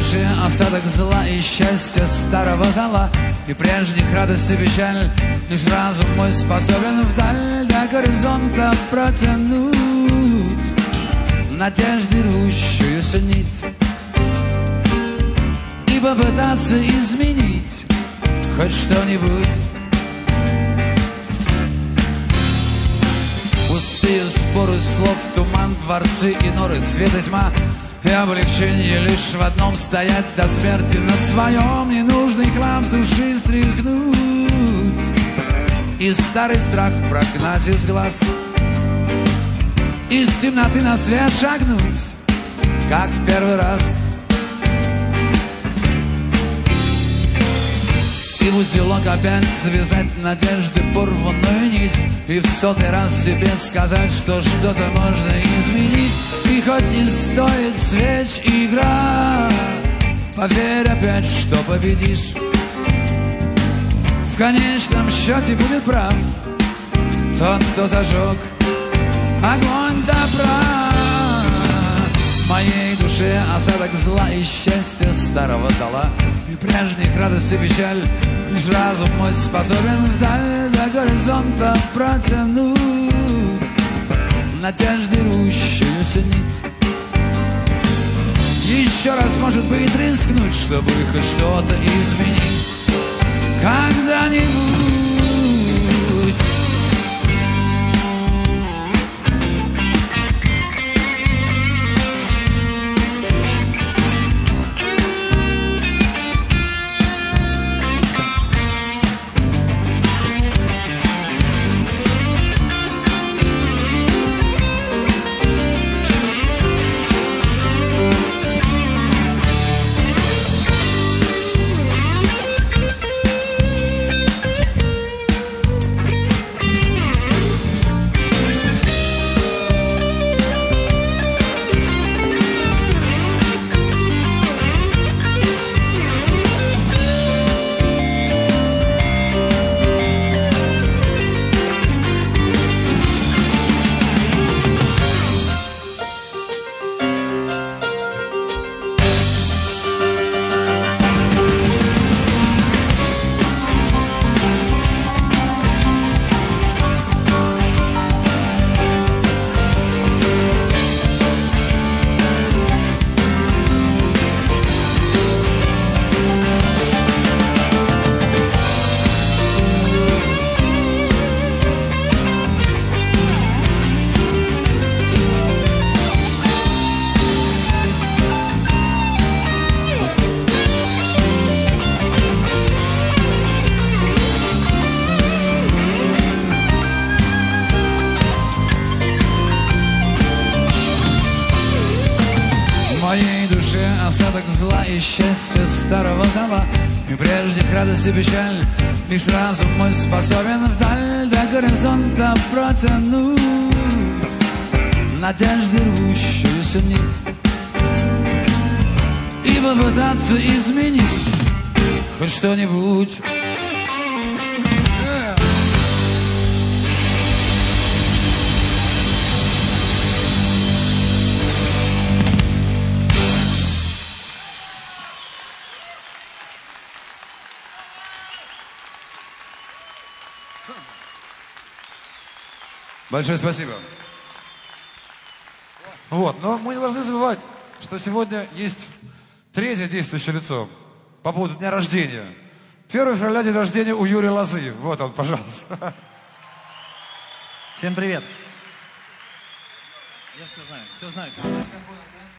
душе осадок зла и счастья старого зала, и прежних радость и печаль. Лишь разум мой способен вдаль до горизонта протянуть надежды рвущуюся нить и попытаться изменить хоть что-нибудь. Пустые споры слов, туман, дворцы и норы, свет и тьма, и облегчение лишь в одном — стоять до смерти на своем. Ненужный хлам с души стряхнуть и старый страх прогнать из глаз, из темноты на свет шагнуть, как в первый раз. И в узелок опять связать надежды порванную нить, и в 100-й раз себе сказать, что что-то можно изменить. И хоть не стоит свеч игра, поверь опять, что победишь. В конечном счете будет прав тот, кто зажег огонь добра. В моей душе осадок зла и счастья старого зала, и прежних радость и печаль. Лишь разум мой способен вдаль до горизонта протянуть надежды рвущуюся нить. Еще раз, может быть, рискнуть, чтобы хоть что-то изменить когда-нибудь. Осадок зла и счастья старого зала, и прежних радость и печаль. Лишь разум мой способен вдаль до горизонта протянуть надежды рвущуюся нить и попытаться изменить хоть что-нибудь. Большое спасибо. Вот, но мы не должны забывать, что сегодня есть третье действующее лицо по поводу дня рождения. 1 февраля день рождения у Юрия Лозы. Вот он, пожалуйста. Всем привет. Я все знаю, все знаю.